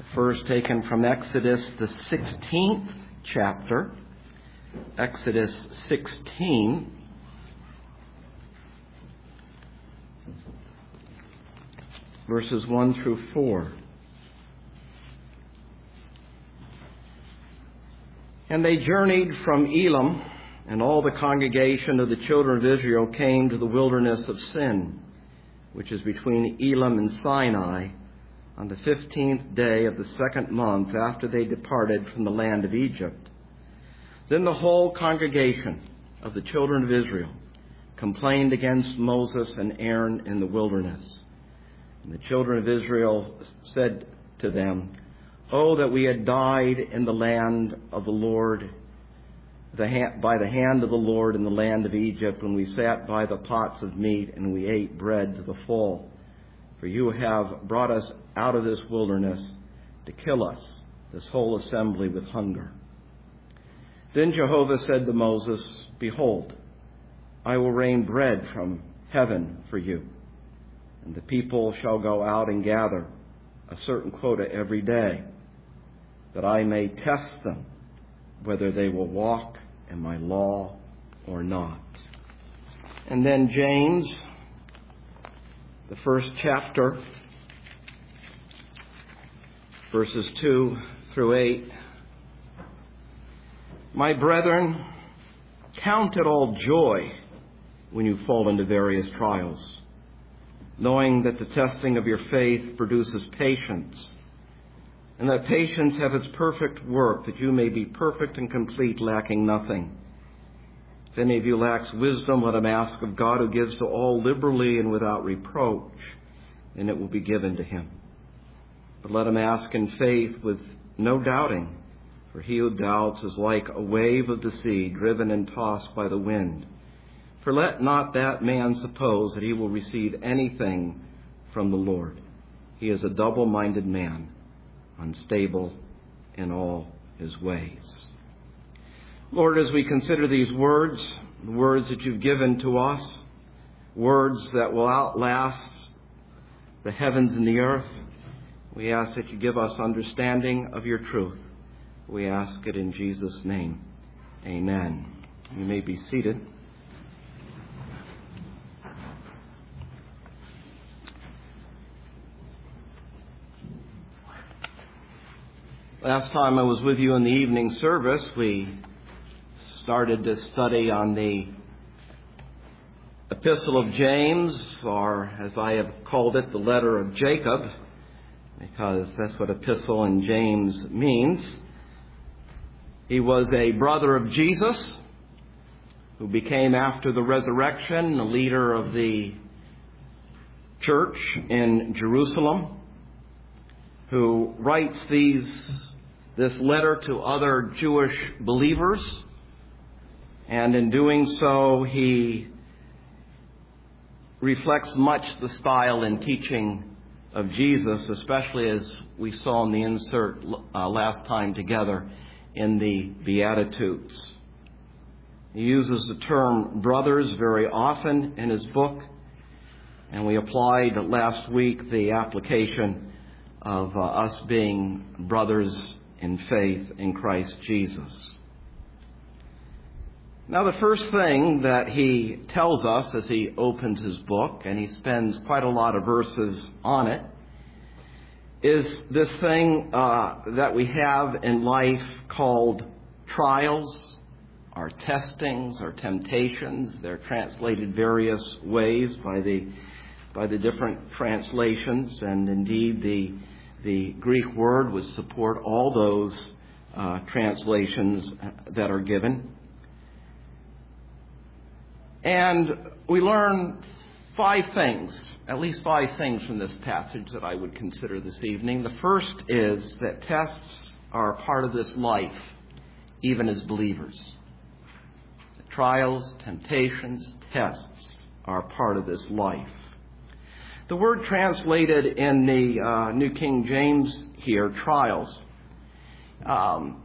First taken from Exodus, the 16th chapter. Exodus 16. Verses 1 through 4. And they journeyed from Elim, and all the congregation of the children of Israel came to the wilderness of Sin, which is between Elim and Sinai, on the 15th day of the second month after they departed from the land of Egypt. Then the whole congregation of the children of Israel complained against Moses and Aaron in the wilderness. And the children of Israel said to them, "Oh, that we had died in the land of the Lord, by the hand of the Lord in the land of Egypt, when we sat by the pots of meat and we ate bread to the full. For you have brought us out of this wilderness to kill us, this whole assembly, with hunger." Then Jehovah said to Moses, "Behold, I will rain bread from heaven for you, and the people shall go out and gather a certain quota every day, that I may test them whether they will walk in my law or not." And then James, the first chapter, verses 2 through 8. "My brethren, count it all joy when you fall into various trials, knowing that the testing of your faith produces patience, and that patience have its perfect work, that you may be perfect and complete, lacking nothing. If any of you lacks wisdom, let him ask of God, who gives to all liberally and without reproach, and it will be given to him. But let him ask in faith with no doubting, for he who doubts is like a wave of the sea, driven and tossed by the wind. For let not that man suppose that he will receive anything from the Lord. He is a double-minded man, unstable in all his ways." Lord, as we consider these words, the words that you've given to us, words that will outlast the heavens and the earth, we ask that you give us understanding of your truth. We ask it in Jesus' name. Amen. You may be seated. Last time I was with you in the evening service, we started to study on the Epistle of James, or as I have called it, the letter of Jacob, because that's what Epistle in James means. He was a brother of Jesus who became, after the resurrection, the leader of the church in Jerusalem, who writes this letter to other Jewish believers. And in doing so, he reflects much the style and teaching of Jesus, especially as we saw in the insert last time together in the Beatitudes. He uses the term brothers very often in his book, and we applied last week the application of us being brothers in faith in Christ Jesus. Now, the first thing that he tells us as he opens his book, and he spends quite a lot of verses on it, is this thing that we have in life called trials, our testings, our temptations. They're translated various ways by the different translations, and indeed the Greek word would support all those translations that are given. And we learn at least five things from this passage that I would consider this evening. The first is that tests are a part of this life, even as believers. Trials, temptations, tests are part of this life. The word translated in the New King James here, trials,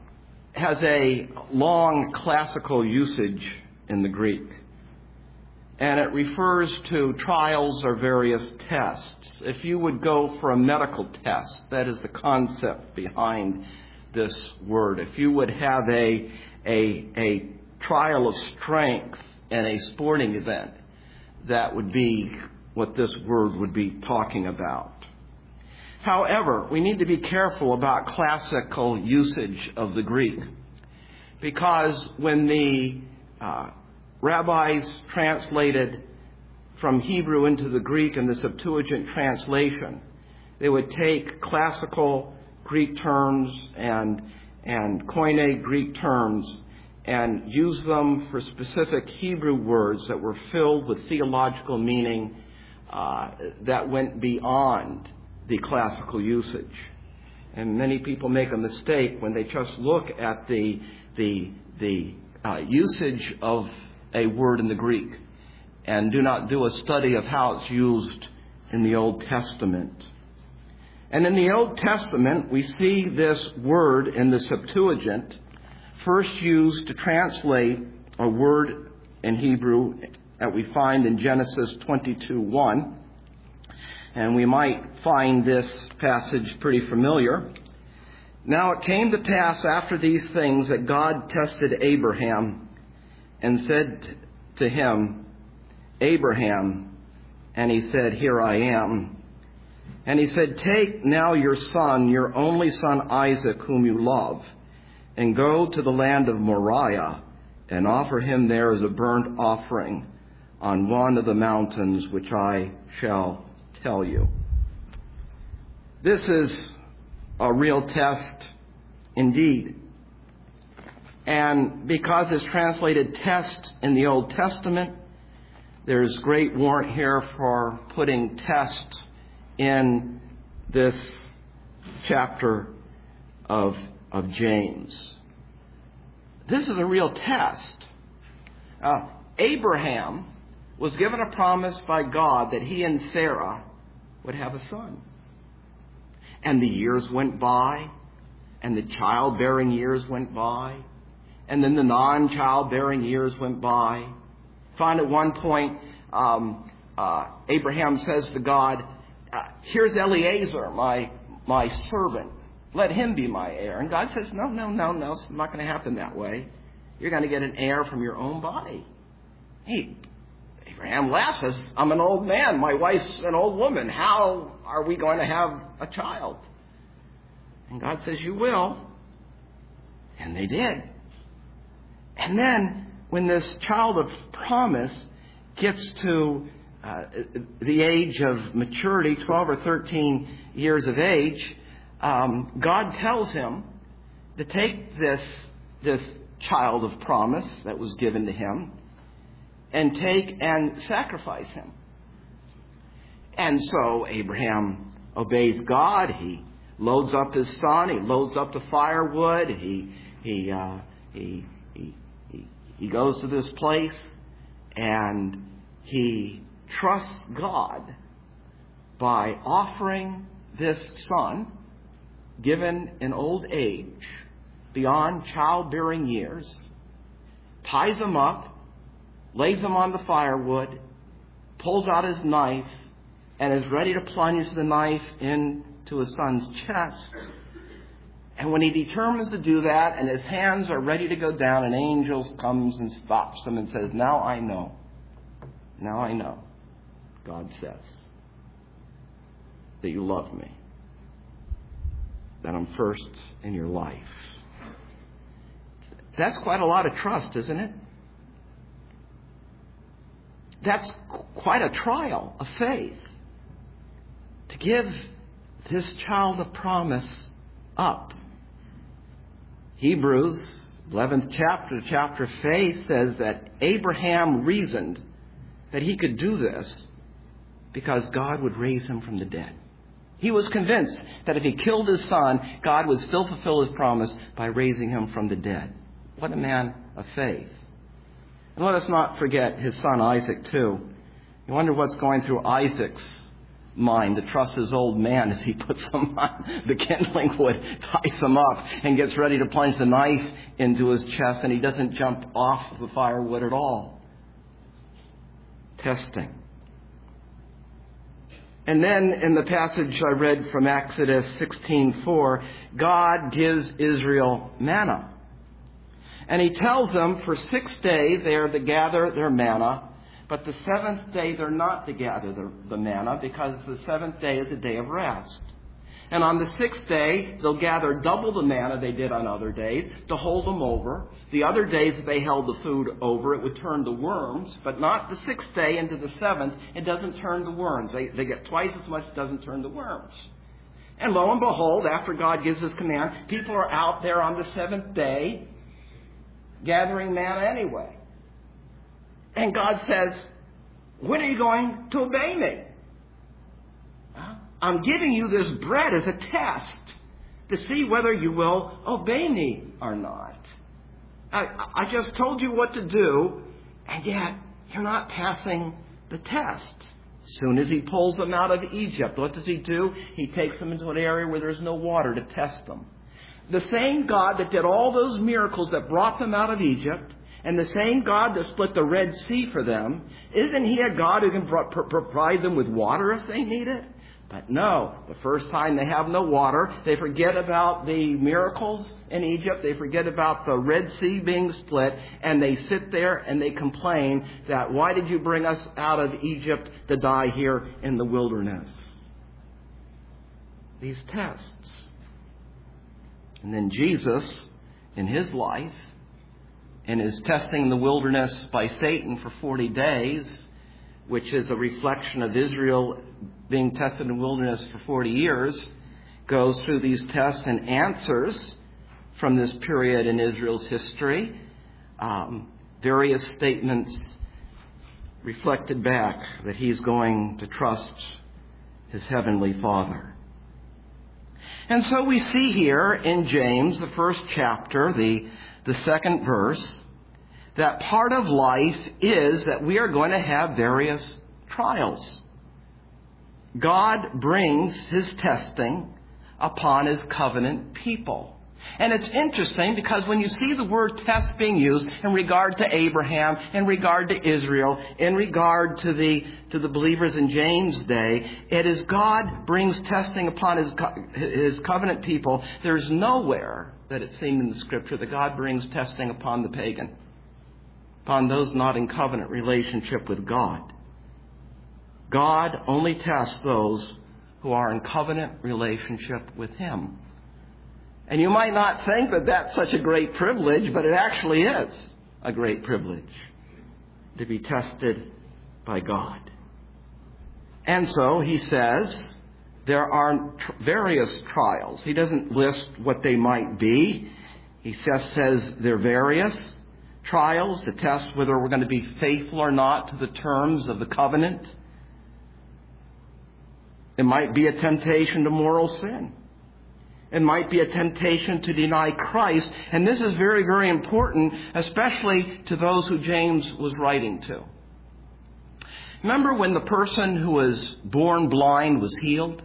has a long classical usage in the Greek. and it refers to trials or various tests. If you would go for a medical test, that is the concept behind this word. If you would have a trial of strength in a sporting event, that would be what this word would be talking about. However, we need to be careful about classical usage of the Greek, because when the rabbis translated from Hebrew into the Greek in the Septuagint translation, they would take classical Greek terms and Koine Greek terms and use them for specific Hebrew words that were filled with theological meaning that went beyond the classical usage. And many people make a mistake when they just look at the usage of a word in the Greek and do not do a study of how it's used in the Old Testament. And in the Old Testament, we see this word in the Septuagint first used to translate a word in Hebrew that we find in Genesis 22:1. And we might find this passage pretty familiar. Now it came to pass after these things that God tested Abraham and said to him, Abraham, and he said, Here I am. And he said, Take now your son, your only son Isaac, whom you love, and go to the land of Moriah and offer him there as a burnt offering on one of the mountains which I shall tell you. This is a real test indeed. And because it's translated test in the Old Testament, there's great warrant here for putting test in this chapter of James. This is a real test. Abraham was given a promise by God that he and Sarah would have a son. And the years went by, and the childbearing years went by, and then the non-childbearing years went by. Finally, at one point, Abraham says to God, Here's Eliezer, my servant. Let him be my heir. And God says, No, it's not going to happen that way. You're going to get an heir from your own body. Abraham laughs, says, I'm an old man. My wife's an old woman. How are we going to have a child? And God says, You will. And they did. And then, when this child of promise gets to the age of maturity, 12 or 13 years of age, God tells him to take this child of promise that was given to him and take and sacrifice him. And so Abraham obeys God. He loads up his son. He loads up the firewood. He goes to this place and he trusts God by offering this son, given in old age, beyond childbearing years, ties him up, lays him on the firewood, pulls out his knife, and is ready to plunge the knife into his son's chest. And when he determines to do that, and his hands are ready to go down, an angel comes and stops him and says, Now I know, God says, that you love me, that I'm first in your life. That's quite a lot of trust, isn't it? That's quite a trial of faith, to give this child of promise up. Hebrews 11th chapter of faith says that Abraham reasoned that he could do this because God would raise him from the dead. He was convinced that if he killed his son, God would still fulfill his promise by raising him from the dead. What a man of faith. And let us not forget his son Isaac too. You wonder what's going through Isaac's mind to trust his old man as he puts him on the kindling wood, ties him up, and gets ready to plunge the knife into his chest, and he doesn't jump off the firewood at all. testing. And then in the passage I read from Exodus 16:4, God gives Israel manna. And he tells them for 6 days they are to gather their manna, but the 7th day they're not to gather the manna because the 7th day is a day of rest. And on the 6th day, they'll gather double the manna they did on other days to hold them over. The other days that they held the food over, it would turn to worms, but not the 6th day into the 7th, it doesn't turn to worms. They get twice as much, it doesn't turn to worms. And lo and behold, after God gives His command, people are out there on the 7th day gathering manna anyway. And God says, when are you going to obey me? I'm giving you this bread as a test to see whether you will obey me or not. I just told you what to do, and yet you're not passing the test. As soon as He pulls them out of Egypt, what does He do? He takes them into an area where there's no water to test them. The same God that did all those miracles that brought them out of Egypt, and the same God that split the Red Sea for them, isn't He a God who can provide them with water if they need it? But no, the first time they have no water, they forget about the miracles in Egypt, they forget about the Red Sea being split, and they sit there and they complain that, why did you bring us out of Egypt to die here in the wilderness? These tests. And then Jesus, in His life, and His testing in the wilderness by Satan for 40 days, which is a reflection of Israel being tested in the wilderness for 40 years, goes through these tests and answers from this period in Israel's history. Various statements reflected back that He's going to trust His Heavenly Father. And so we see here in James, the first chapter, the second verse, that part of life is that we are going to have various trials. God brings His testing upon His covenant people. And it's interesting because when you see the word test being used in regard to Abraham, in regard to Israel, in regard to the believers in James' day, it is God brings testing upon His covenant people. There's nowhere that it seemed in the Scripture that God brings testing upon the pagan, upon those not in covenant relationship with God. God only tests those who are in covenant relationship with Him. And you might not think that that's such a great privilege, but it actually is a great privilege to be tested by God. And so He says there are various trials. He doesn't list what they might be. He just says they're various trials to test whether we're going to be faithful or not to the terms of the covenant. It might be a temptation to moral sin. It might be a temptation to deny Christ. And this is very, very important, especially to those who James was writing to. Remember when the person who was born blind was healed?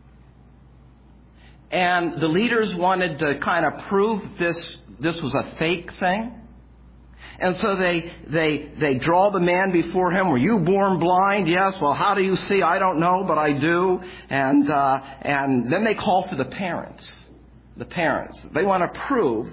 And the leaders wanted to kind of prove this was a fake thing. And so they draw the man before him. Were you born blind? Yes. Well, how do you see? I don't know, but I do. And then they call for the parents. The parents. They want to prove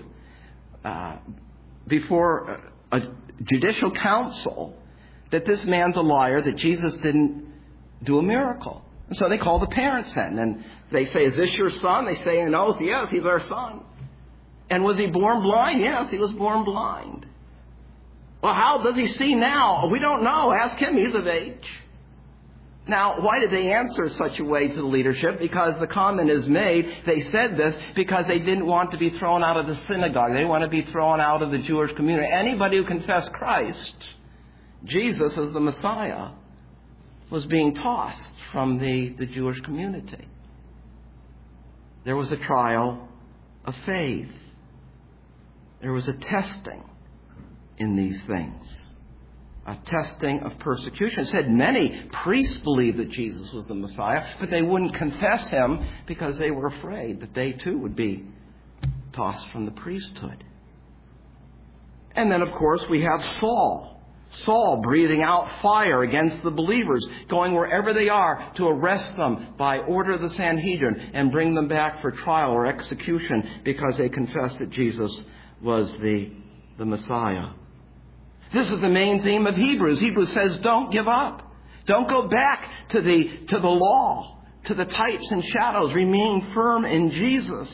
before a judicial council that this man's a liar, that Jesus didn't do a miracle. And so they call the parents in. And they say, is this your son? They say an oath, yes, he's our son. And was he born blind? Yes, he was born blind. Well, how does he see now? We don't know. Ask him. He's of age. Now, why did they answer such a way to the leadership? Because the comment is made, they said this because they didn't want to be thrown out of the synagogue. They didn't want to be thrown out of the Jewish community. Anybody who confessed Christ, Jesus as the Messiah, was being tossed from the Jewish community. There was a trial of faith. There was a testing in these things. A testing of persecution. It said many priests believed that Jesus was the Messiah, but they wouldn't confess Him because they were afraid that they too would be tossed from the priesthood. And then, of course, we have Saul. Saul breathing out fire against the believers, going wherever they are to arrest them by order of the Sanhedrin and bring them back for trial or execution because they confessed that Jesus was the Messiah. This is the main theme of Hebrews. Hebrews says, don't give up. Don't go back to the law, to the types and shadows. Remain firm in Jesus.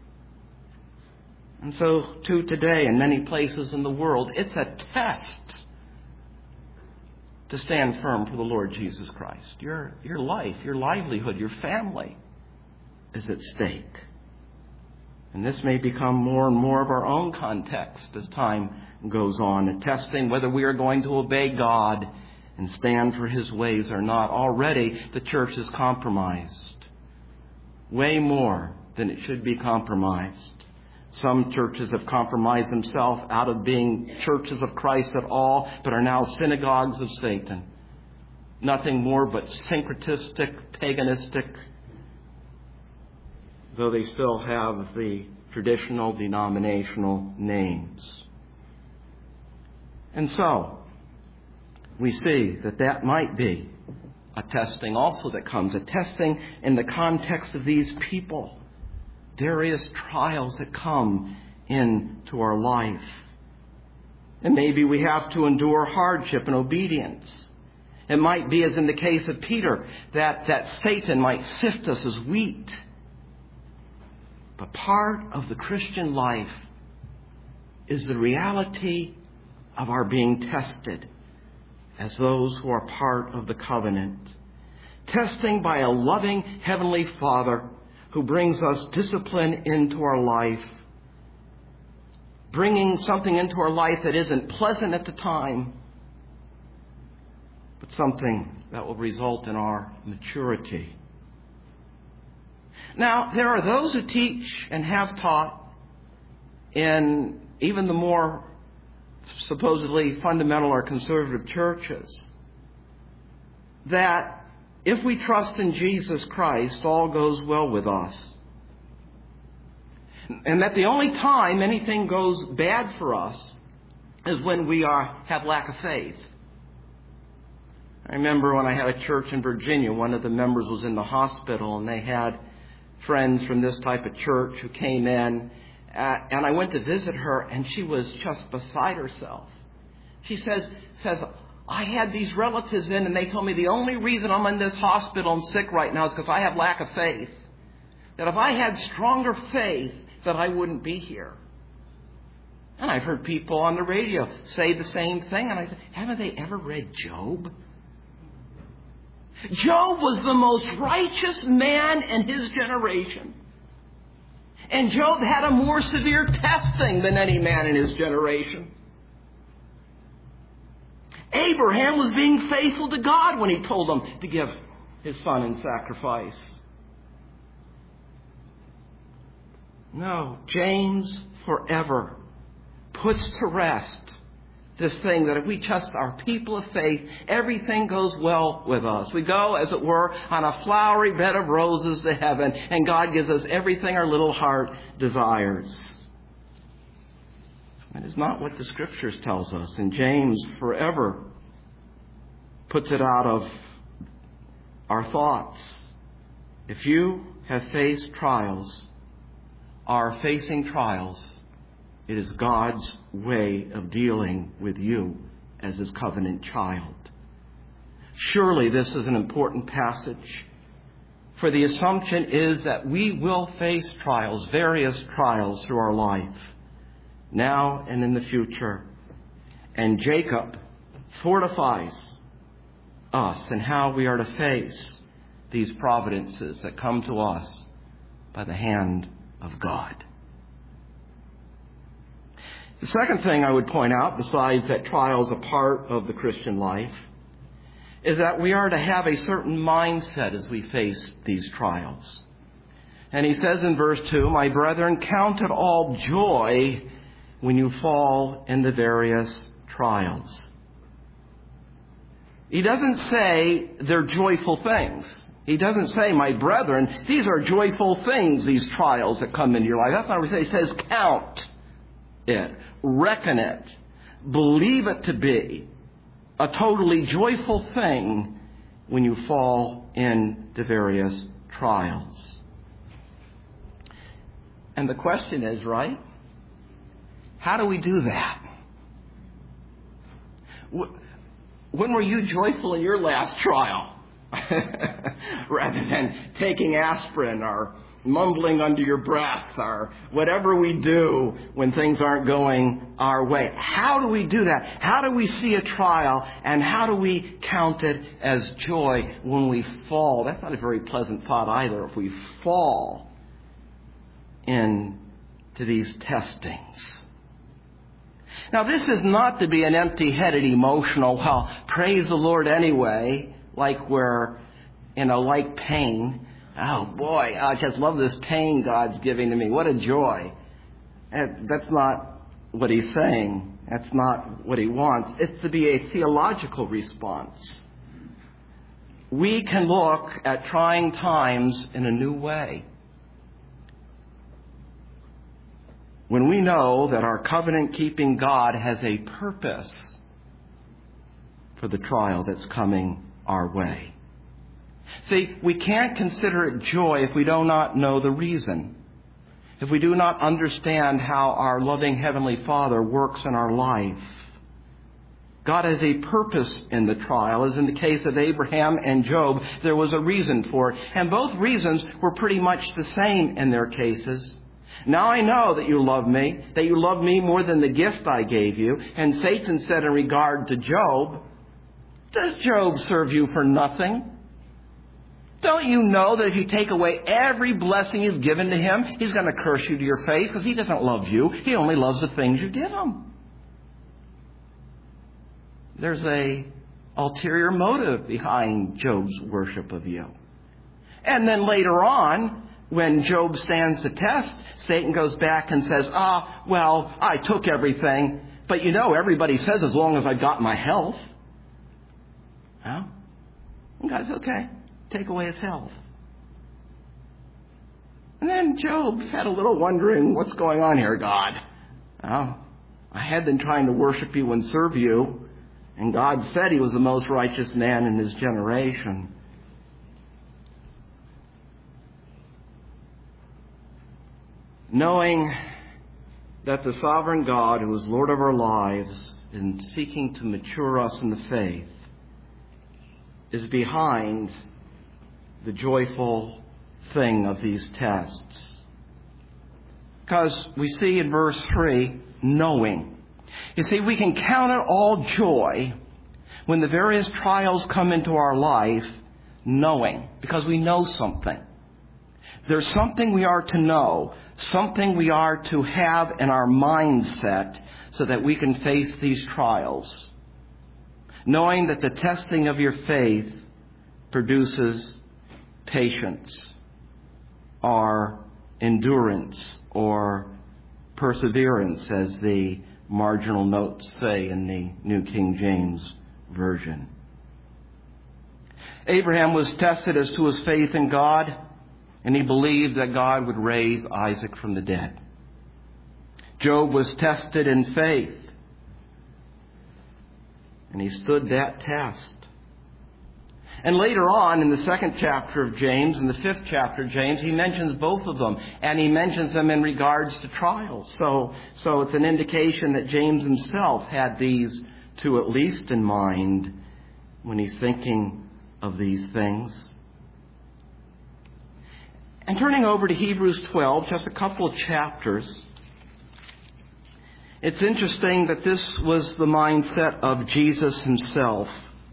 And so, too, today, in many places in the world, it's a test to stand firm for the Lord Jesus Christ. Your life, your livelihood, your family is at stake. And this may become more and more of our own context as time goes on, and testing whether we are going to obey God and stand for His ways or not. Already the church is compromised, way more than it should be compromised. Some churches have compromised themselves out of being churches of Christ at all, but are now synagogues of Satan. Nothing more but syncretistic, paganistic, though they still have the traditional denominational names. And so, we see that might be a testing also that comes, a testing in the context of these people. Various trials that come into our life. And maybe we have to endure hardship and obedience. It might be, as in the case of Peter, that Satan might sift us as wheat. But part of the Christian life is the reality of our being tested as those who are part of the covenant. Testing by a loving Heavenly Father who brings us discipline into our life, bringing something into our life that isn't pleasant at the time, but something that will result in our maturity. Now, there are those who teach and have taught in even the more supposedly fundamental or conservative churches that if we trust in Jesus Christ, all goes well with us. And that the only time anything goes bad for us is when we have lack of faith. I remember when I had a church in Virginia, one of the members was in the hospital, and they had friends from this type of church who came in. And I went to visit her, and she was just beside herself. She says, I had these relatives in, and they told me the only reason I'm in this hospital and sick right now is because I have lack of faith. That if I had stronger faith, that I wouldn't be here. And I've heard people on the radio say the same thing. And I said, haven't they ever read Job? Job was the most righteous man in his generation. And Job had a more severe testing than any man in his generation. Abraham was being faithful to God when He told him to give his son in sacrifice. No, James forever puts to rest this thing that if we trust our people of faith, everything goes well with us. We go, as it were, on a flowery bed of roses to heaven, and God gives us everything our little heart desires. That is not what the Scriptures tells us. And James forever puts it out of our thoughts. If you have faced trials, are facing trials, it is God's way of dealing with you as His covenant child. Surely this is an important passage, for the assumption is that we will face trials, various trials through our life, now and in the future. And Jacob fortifies us in how we are to face these providences that come to us by the hand of God. The second thing I would point out, besides that trial is a part of the Christian life, is that we are to have a certain mindset as we face these trials. And he says in verse 2, "My brethren, count it all joy when you fall in the various trials." He doesn't say they're joyful things. He doesn't say, "My brethren, these are joyful things, these trials that come into your life." That's not what he says. He says, count it, reckon it, believe it to be a totally joyful thing when you fall into various trials. And the question is, right? How do we do that? When were you joyful in your last trial? Rather than taking aspirin or mumbling under your breath or whatever we do when things aren't going our way. How do we do that? How do we see a trial and how do we count it as joy when we fall? That's not a very pleasant thought either, if we fall into these testings. Now, this is not to be an empty-headed, emotional, well, praise the Lord anyway, like we're like pain. Oh, boy, I just love this pain God's giving to me. What a joy. And that's not what he's saying. That's not what he wants. It's to be a theological response. We can look at trying times in a new way. When we know that our covenant-keeping God has a purpose for the trial that's coming our way. See, we can't consider it joy if we do not know the reason. If we do not understand how our loving Heavenly Father works in our life. God has a purpose in the trial. As in the case of Abraham and Job, there was a reason for it. And both reasons were pretty much the same in their cases. Now I know that you love me more than the gift I gave you. And Satan said in regard to Job, does Job serve you for nothing? Don't you know that if you take away every blessing you've given to him, he's going to curse you to your face because he doesn't love you. He only loves the things you give him. There's a ulterior motive behind Job's worship of you. And then later on, when Job stands to test, Satan goes back and says, well, I took everything. But everybody says as long as I've got my health. Well, and God says, okay, take away his health. And then Job had a little wondering, what's going on here, God? Oh, I had been trying to worship you and serve you. And God said he was the most righteous man in his generation. Knowing that the sovereign God, who is Lord of our lives, in seeking to mature us in the faith, is behind the joyful thing of these tests. Because we see in verse 3, knowing. You see, we can count it all joy when the various trials come into our life, knowing, because we know something. There's something we are to know, something we are to have in our mindset so that we can face these trials. Knowing that the testing of your faith produces patience or endurance or perseverance, as the marginal notes say in the New King James Version. Abraham was tested as to his faith in God, and he believed that God would raise Isaac from the dead. Job was tested in faith, and he stood that test. And later on, in the 2nd chapter of James, in the 5th chapter of James, he mentions both of them, and he mentions them in regards to trials. So it's an indication that James himself had these two at least in mind when he's thinking of these things. And turning over to Hebrews 12, just a couple of chapters, it's interesting that this was the mindset of Jesus himself.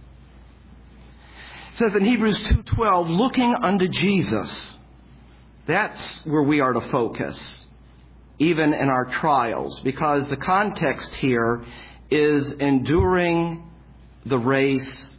It says in Hebrews 2:12, looking unto Jesus. That's where we are to focus, even in our trials, because the context here is enduring the race,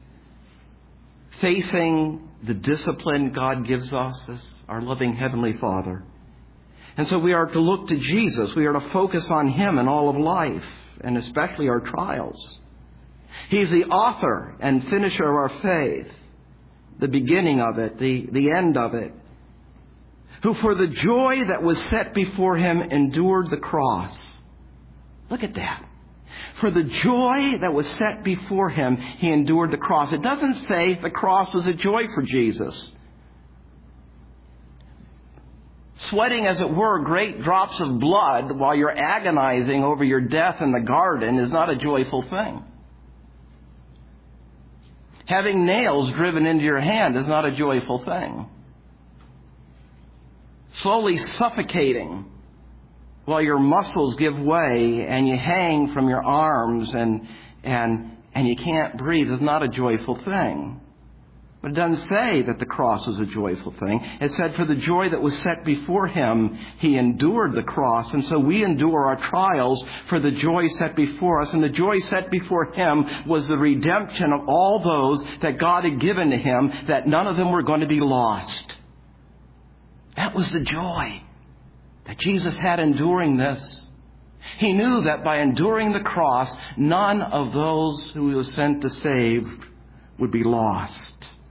facing the discipline God gives us as our loving Heavenly Father. And so we are to look to Jesus. We are to focus on him in all of life, and especially our trials. He's the author and finisher of our faith, the beginning of it, the end of it, who for the joy that was set before him endured the cross. Look at that. For the joy that was set before him, he endured the cross. It doesn't say the cross was a joy for Jesus. Sweating, as it were, great drops of blood while you're agonizing over your death in the garden is not a joyful thing. Having nails driven into your hand is not a joyful thing. Slowly suffocating while your muscles give way and you hang from your arms and you can't breathe is not a joyful thing. But it doesn't say that the cross was a joyful thing. It said for the joy that was set before him, he endured the cross. And so we endure our trials for the joy set before us. And the joy set before him was the redemption of all those that God had given to him, that none of them were going to be lost. That was the joy that Jesus had enduring this. He knew that by enduring the cross, none of those who he was sent to save would be lost.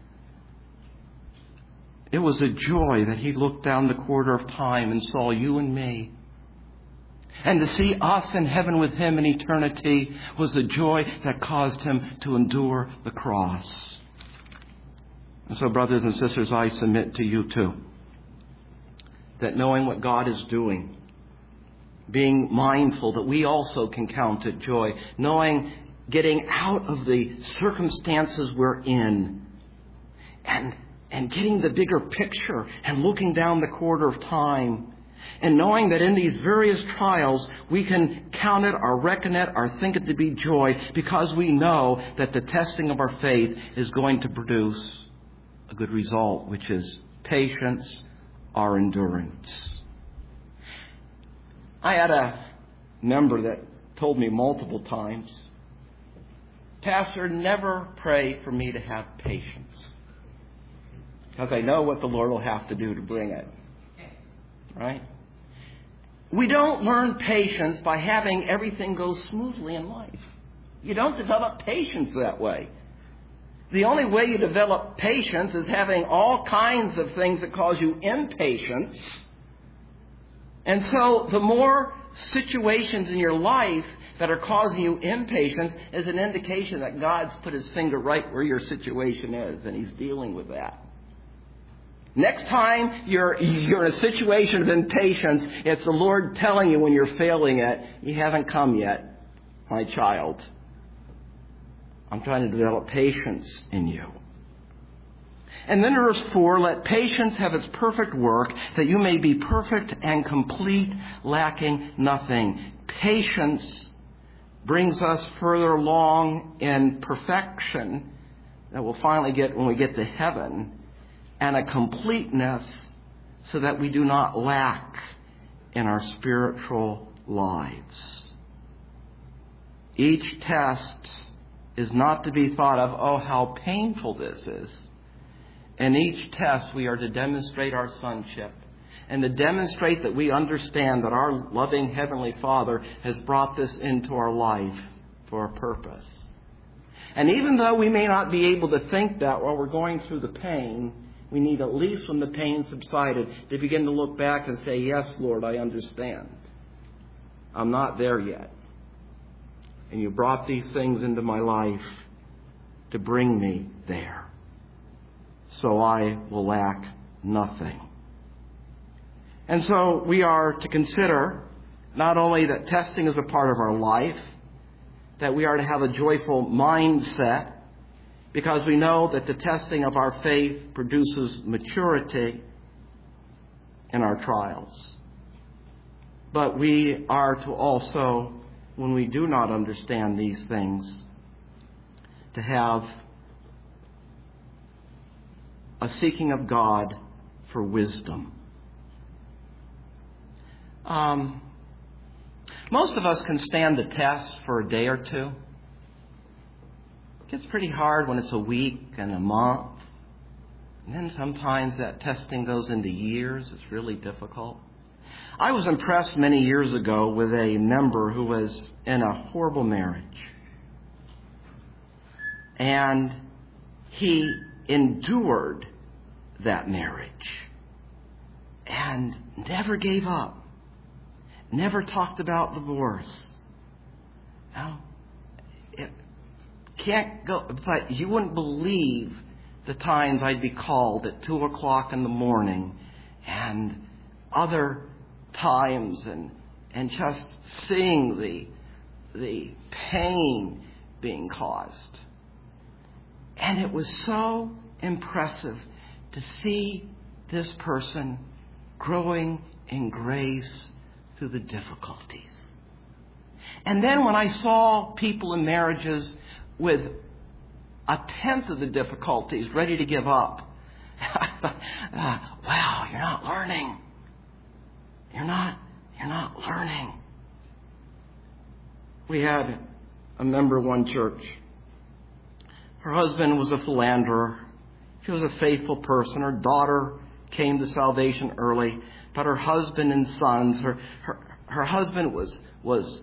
It was a joy that he looked down the corridor of time and saw you and me. And to see us in heaven with him in eternity was a joy that caused him to endure the cross. And so, brothers and sisters, I submit to you too, that knowing what God is doing, being mindful that we also can count it joy, knowing, getting out of the circumstances we're in, and getting the bigger picture and looking down the corridor of time, and knowing that in these various trials we can count it or reckon it or think it to be joy, because we know that the testing of our faith is going to produce a good result, which is patience or endurance. I had a member that told me multiple times, "Pastor, never pray for me to have patience, because I know what the Lord will have to do to bring it." Right? We don't learn patience by having everything go smoothly in life. You don't develop patience that way. The only way you develop patience is having all kinds of things that cause you impatience. And so the more situations in your life that are causing you impatience is an indication that God's put his finger right where your situation is, and he's dealing with that. Next time you're in a situation of impatience, it's the Lord telling you when you're failing it, "You haven't come yet, my child. I'm trying to develop patience in you." And then verse 4, "Let patience have its perfect work, that you may be perfect and complete, lacking nothing." Patience brings us further along in perfection that we'll finally get when we get to heaven, and a completeness so that we do not lack in our spiritual lives. Each test is not to be thought of, "Oh, how painful this is." In each test, we are to demonstrate our sonship and to demonstrate that we understand that our loving Heavenly Father has brought this into our life for a purpose. And even though we may not be able to think that while we're going through the pain, we need, at least when the pain subsided, to begin to look back and say, "Yes, Lord, I understand. I'm not there yet. And you brought these things into my life to bring me there. So I will lack nothing." And so we are to consider not only that testing is a part of our life, that we are to have a joyful mindset, because we know that the testing of our faith produces maturity in our trials. But we are to also, when we do not understand these things, to have a seeking of God for wisdom. Most of us can stand the test for a day or two. It gets pretty hard when it's a week and a month. And then sometimes that testing goes into years. It's really difficult. I was impressed many years ago with a member who was in a horrible marriage. And he endured that marriage and never gave up, never talked about divorce. No, it can't go. But you wouldn't believe the times I'd be called at 2 o'clock in the morning, and other times, and just seeing the pain being caused. And it was so impressive to see this person growing in grace through the difficulties. And then when I saw people in marriages with 1/10 of the difficulties ready to give up, I thought, wow, you're not learning. You're not learning. We had a member of one church. Her husband was a philanderer. She was a faithful person. Her daughter came to salvation early, but her husband and sons, her husband was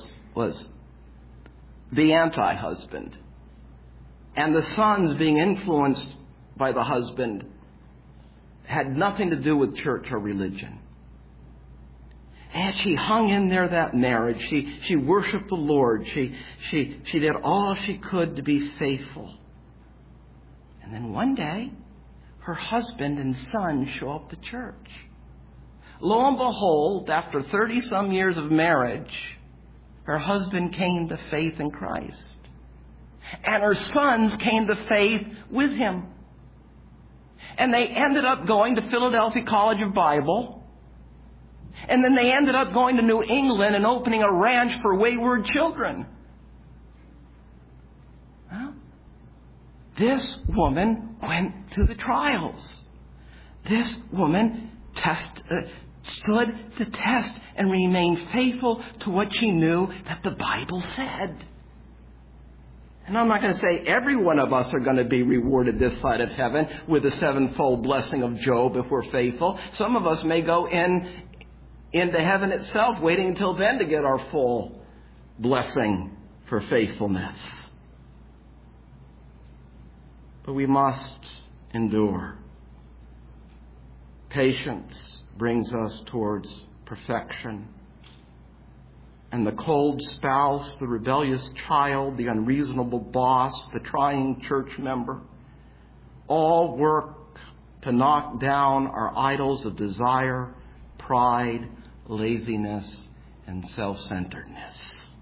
the anti-husband. And the sons, being influenced by the husband, had nothing to do with church or religion. And she hung in there that marriage. She worshiped the Lord. She did all she could to be faithful. And then one day, her husband and son show up to church. Lo and behold, after 30-some years of marriage, her husband came to faith in Christ. And her sons came to faith with him. And they ended up going to Philadelphia College of Bible. And then they ended up going to New England and opening a ranch for wayward children. Well, this woman went through the trials. This woman stood the test and remained faithful to what she knew that the Bible said. And I'm not going to say every one of us are going to be rewarded this side of heaven with the 7-fold blessing of Job if we're faithful. Some of us may go into heaven itself, waiting until then to get our full blessing for faithfulness. But we must endure. Patience brings us towards perfection. And the cold spouse, the rebellious child, the unreasonable boss, the trying church member, all work to knock down our idols of desire, pride, laziness, and self-centeredness.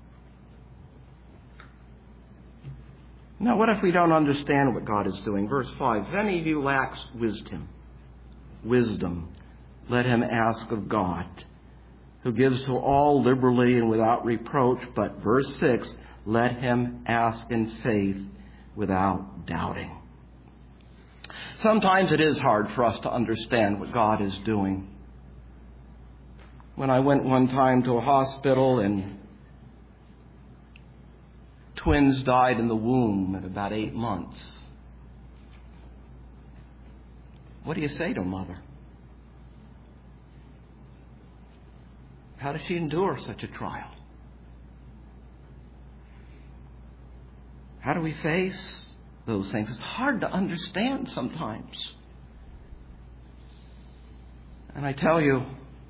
Now, what if we don't understand what God is doing? Verse 5, if any of you lacks wisdom, let him ask of God, who gives to all liberally and without reproach. But verse 6, let him ask in faith without doubting. Sometimes it is hard for us to understand what God is doing. When I went one time to a hospital and twins died in the womb at about 8 months, what do you say to a mother? How does she endure such a trial? How do we face those things? It's hard to understand sometimes. And I tell you,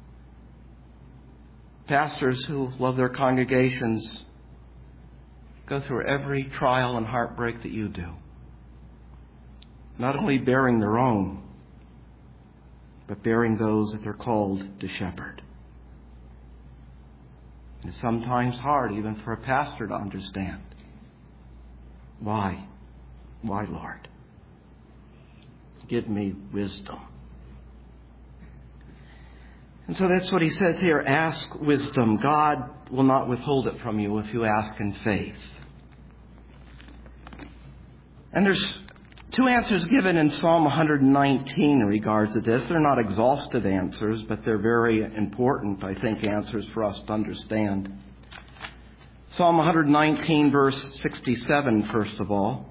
pastors who love their congregations go through every trial and heartbreak that you do. Not only bearing their own, but bearing those that they're called to shepherd. It's sometimes hard even for a pastor to understand. Why? Why, Lord? Give me wisdom. And so that's what he says here. Ask wisdom. God will not withhold it from you if you ask in faith. And there's 2 answers given in Psalm 119 in regards to this. They're not exhaustive answers, but they're very important, I think, answers for us to understand. Psalm 119, verse 67, first of all.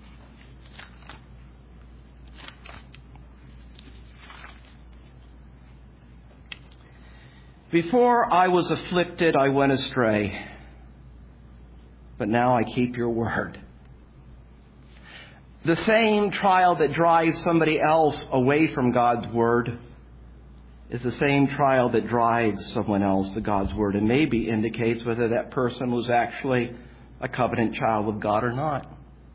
Before I was afflicted, I went astray, but now I keep your word. The same trial that drives somebody else away from God's word is the same trial that drives someone else to God's Word and maybe indicates whether that person was actually a covenant child of God or not.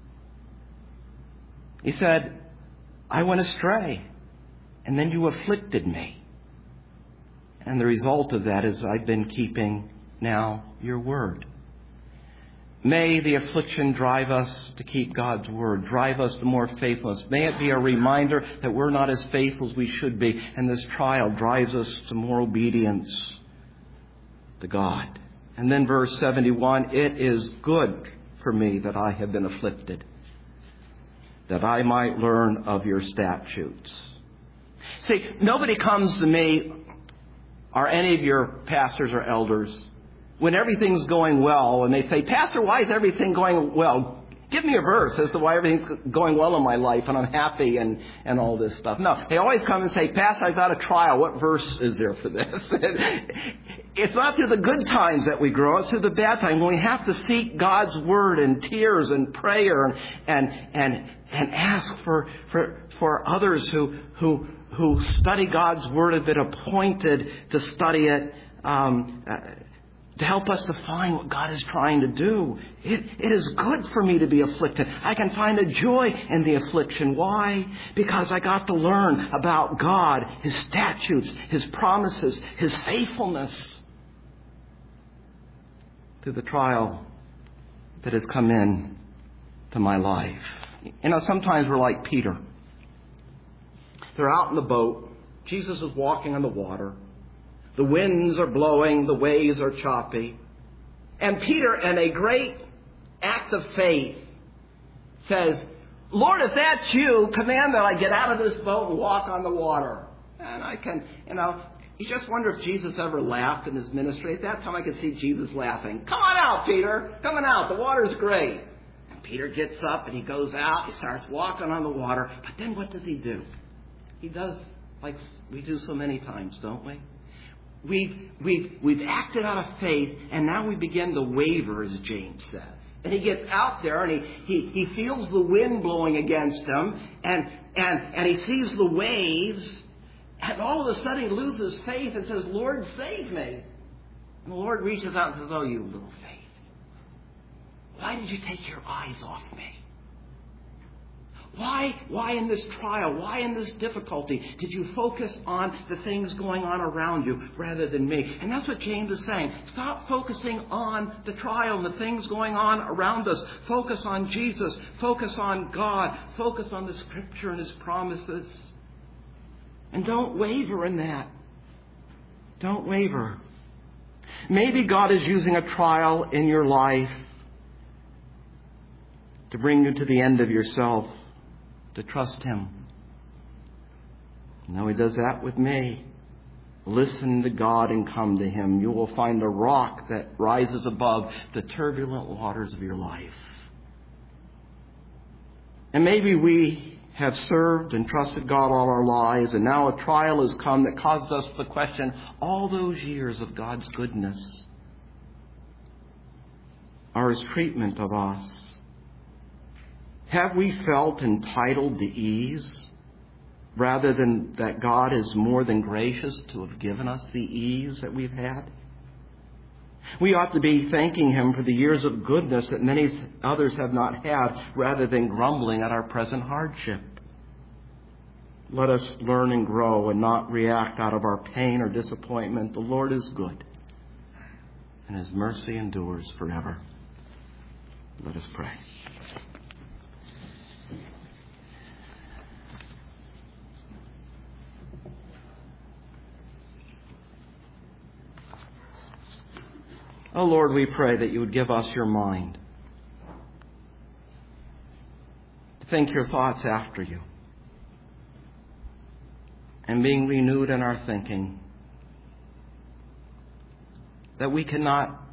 He said, I went astray, and then you afflicted me. And the result of that is I've been keeping now your word. May the affliction drive us to keep God's word, drive us to more faithfulness. May it be a reminder that we're not as faithful as we should be, and this trial drives us to more obedience to God. And then verse 71, it is good for me that I have been afflicted, that I might learn of your statutes. See, nobody comes to me or any of your pastors or elders when everything's going well and they say, Pastor, why is everything going well? Give me a verse as to why everything's going well in my life and I'm happy and all this stuff. No, they always come and say, Pastor, I've got a trial. What verse is there for this? It's not through the good times that we grow. It's through the bad times when we have to seek God's word in tears and prayer and ask for others who study God's word, have been appointed to study it, to help us to find what God is trying to do. It is good for me to be afflicted. I can find a joy in the affliction. Why? Because I got to learn about God, His statutes, His promises, His faithfulness through the trial that has come in to my life. You know, sometimes we're like Peter. They're out in the boat. Jesus is walking on the water. The winds are blowing. The waves are choppy. And Peter, in a great act of faith, says, Lord, if that's you, command that I get out of this boat and walk on the water. And I can, you just wonder if Jesus ever laughed in his ministry. At that time, I could see Jesus laughing. Come on out, Peter. Coming out. The water's great. And Peter gets up and he goes out. He starts walking on the water. But then what does he do? He does like we do so many times, don't we? We've acted out of faith, and now we begin to waver, as James says. And he gets out there, and he feels the wind blowing against him, and he sees the waves, and all of a sudden he loses faith and says, Lord, save me. And the Lord reaches out and says, oh, you little faith. Why did you take your eyes off me? Why in this trial, why in this difficulty did you focus on the things going on around you rather than me? And that's what James is saying. Stop focusing on the trial and the things going on around us. Focus on Jesus. Focus on God. Focus on the Scripture and His promises. And don't waver in that. Don't waver. Maybe God is using a trial in your life to bring you to the end of yourself, to trust Him. Now He does that with me. Listen to God and come to Him. You will find a rock that rises above the turbulent waters of your life. And maybe we have served and trusted God all our lives, and now a trial has come that causes us to question all those years of God's goodness, or His treatment of us. Have we felt entitled to ease rather than that God is more than gracious to have given us the ease that we've had? We ought to be thanking Him for the years of goodness that many others have not had rather than grumbling at our present hardship. Let us learn and grow and not react out of our pain or disappointment. The Lord is good, and His mercy endures forever. Let us pray. Oh Lord, we pray that you would give us your mind to think your thoughts after you, and being renewed in our thinking, that we cannot